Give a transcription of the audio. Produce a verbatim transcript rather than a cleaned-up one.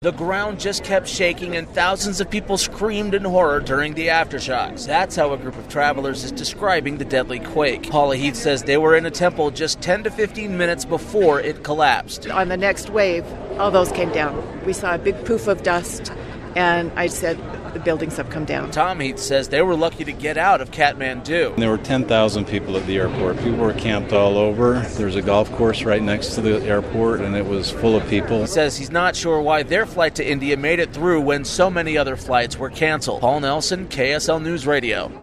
The ground just kept shaking and thousands of people screamed in horror during the aftershocks. That's how a group of travelers is describing the deadly quake. Paula Heath says they were in a temple just ten to fifteen minutes before it collapsed. On the next wave, all those came down. We saw a big poof of dust, and I said, the buildings have come down. Tom Heath says they were lucky to get out of Kathmandu. There were ten thousand people at the airport. People were camped all over. There's a golf course right next to the airport, and it was full of people. He says he's not sure why their flight to India made it through when so many other flights were canceled. Paul Nelson, K S L News Radio.